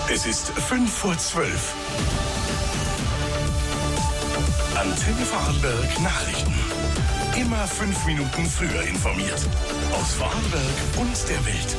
Es ist 5:12 Antenne Vorarlberg Nachrichten. Immer 5 Minuten früher informiert. Aus Vorarlberg und der Welt.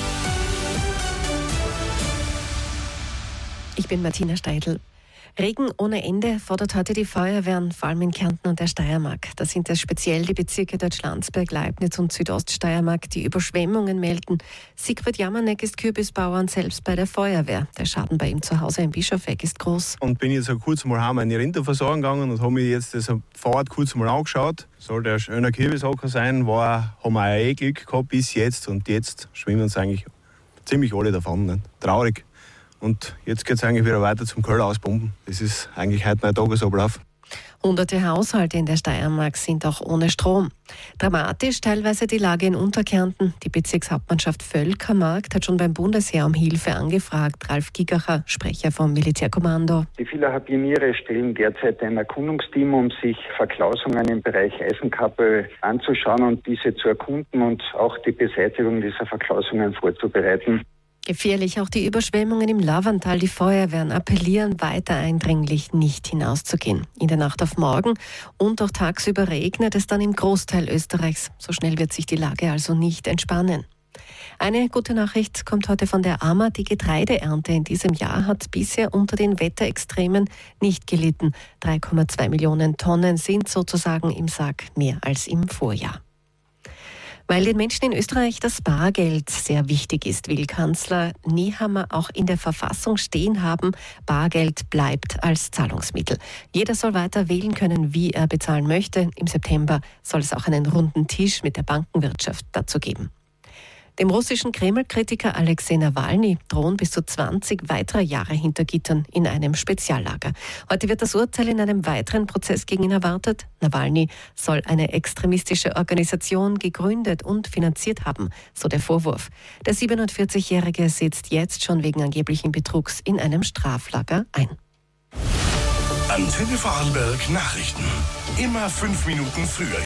Ich bin Martina Steidl. Regen ohne Ende fordert heute die Feuerwehren, vor allem in Kärnten und der Steiermark. Da sind es speziell die Bezirke Deutschlandsberg, Leibniz und Südoststeiermark, die Überschwemmungen melden. Sigrid Jamanek ist Kürbisbauer und selbst bei der Feuerwehr. Der Schaden bei ihm zu Hause in Bischofegg ist groß. Und bin jetzt kurz mal heim meine Rinder versorgen gegangen und habe mir jetzt das Fahrrad kurz mal angeschaut. Soll der schöner Kürbishocker sein, haben wir auch Glück gehabt bis jetzt. Und jetzt schwimmen uns eigentlich ziemlich alle davon. Ne? Traurig. Und jetzt geht es eigentlich wieder weiter zum Keller auspumpen. Das ist eigentlich heute mein Tagesablauf. Hunderte Haushalte in der Steiermark sind auch ohne Strom. Dramatisch teilweise die Lage in Unterkärnten. Die Bezirkshauptmannschaft Völkermarkt hat schon beim Bundesheer um Hilfe angefragt. Ralf Gigacher, Sprecher vom Militärkommando. Die vieler Pioniere stellen derzeit ein Erkundungsteam, um sich Verklausungen im Bereich Eisenkappe anzuschauen und diese zu erkunden und auch die Beseitigung dieser Verklausungen vorzubereiten. Gefährlich auch die Überschwemmungen im Lavantal. Die Feuerwehren appellieren weiter eindringlich, nicht hinauszugehen. In der Nacht auf morgen und auch tagsüber regnet es dann im Großteil Österreichs. So schnell wird sich die Lage also nicht entspannen. Eine gute Nachricht kommt heute von der AMA. Die Getreideernte in diesem Jahr hat bisher unter den Wetterextremen nicht gelitten. 3,2 Millionen Tonnen sind sozusagen im Sack, mehr als im Vorjahr. Weil den Menschen in Österreich das Bargeld sehr wichtig ist, will Kanzler Nehammer auch in der Verfassung stehen haben, Bargeld bleibt als Zahlungsmittel. Jeder soll weiter wählen können, wie er bezahlen möchte. Im September soll es auch einen runden Tisch mit der Bankenwirtschaft dazu geben. Dem russischen Kreml-Kritiker Alexei Nawalny drohen bis zu 20 weitere Jahre hinter Gittern in einem Speziallager. Heute wird das Urteil in einem weiteren Prozess gegen ihn erwartet. Nawalny soll eine extremistische Organisation gegründet und finanziert haben, so der Vorwurf. Der 47-Jährige sitzt jetzt schon wegen angeblichen Betrugs in einem Straflager ein. Antenne Vorarlberg Nachrichten. Immer 5 Minuten früher